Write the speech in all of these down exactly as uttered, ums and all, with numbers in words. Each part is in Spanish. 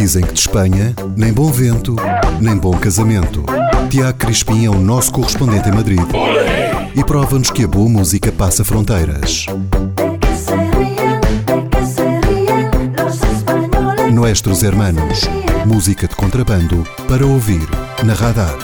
Dizem que de Espanha, nem bom vento, nem bom casamento. Tiago Crispim é o nosso correspondente em Madrid e prova-nos que a boa música passa fronteiras. Nuestros Hermanos, música de contrabando para ouvir na Radar.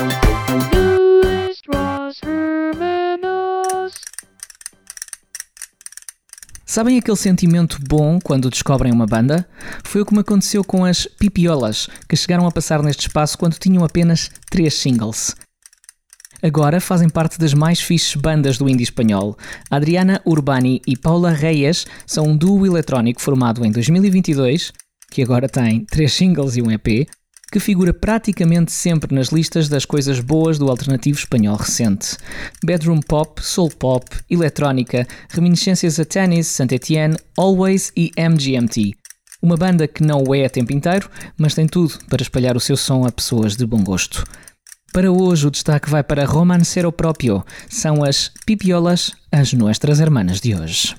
Sabem aquele sentimento bom quando descobrem uma banda? Foi o que me aconteceu com as Pipiolas, que chegaram a passar neste espaço quando tinham apenas três singles. Agora fazem parte das mais fixes bandas do indie espanhol. Adriana Urbani e Paula Reyes são um duo eletrónico formado em dois mil e vinte e dois, que agora tem três singles e um E P, que figura praticamente sempre nas listas das coisas boas do alternativo espanhol recente. Bedroom pop, soul pop, eletrónica, reminiscências a Tennis, Saint-Étienne, Always e M G M T. Uma banda que não o é a tempo inteiro, mas tem tudo para espalhar o seu som a pessoas de bom gosto. Para hoje o destaque vai para Romancero Propio. São as Pipiolas, as Nuestras Hermanas de hoje.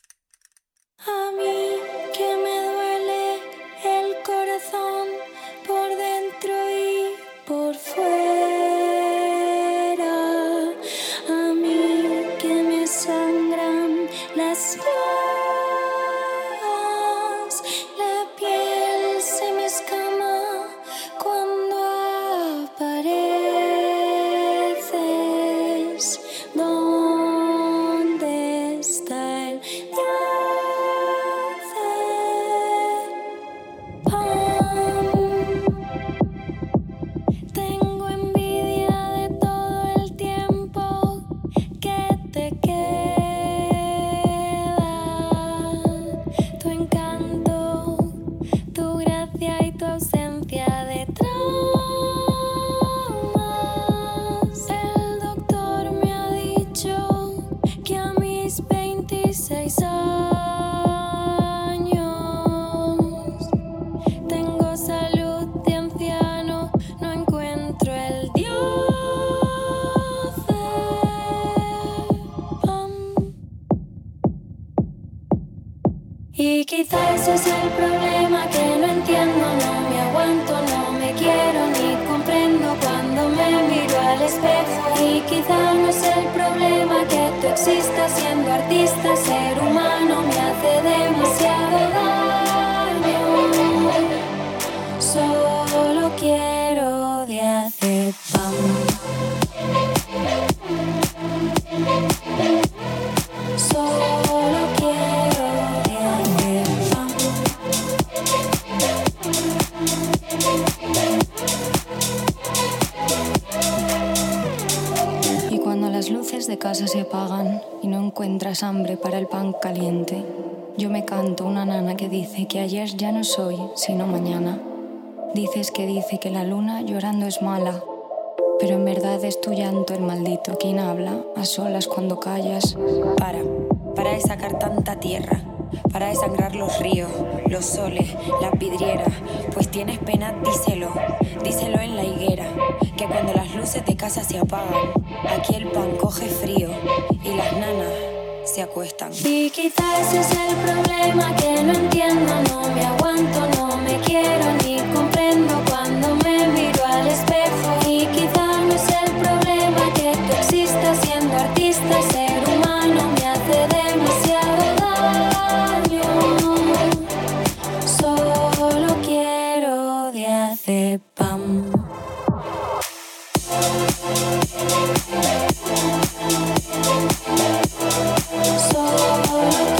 Y quizás ese es el problema, que no entiendo, no me aguanto, no me quiero ni comprendo cuando me miro al espejo. Y quizás no es el problema que tú existas siendo artista, ser humano me hace demasiado daño. Solo quiero de hacer pam. Solo quiero de hacer pam. Y cuando las luces de casa se apagan y no encuentras hambre para el pan caliente, yo me canto una nana que dice que ayer ya no soy, sino mañana. Dices que dice que la luna llorando es mala, pero en verdad es tu llanto el maldito quien habla a solas cuando callas. Para, para de sacar tanta tierra, para de sangrar los ríos, los soles, las vidrieras. Pues tienes pena, díselo, díselo en la higuera, que cuando las luces de casa se apagan, aquí el pan coge frío y las nanas se acuestan. Y quizás ese es el problema, que no entiendo, no me aguanto, no me quiero ni comprendo cuando me miro al espejo. Y quizás no es el problema que tú existas siendo artista, ser humano me hace demasiado daño. Solo quiero de hacer pam. Solo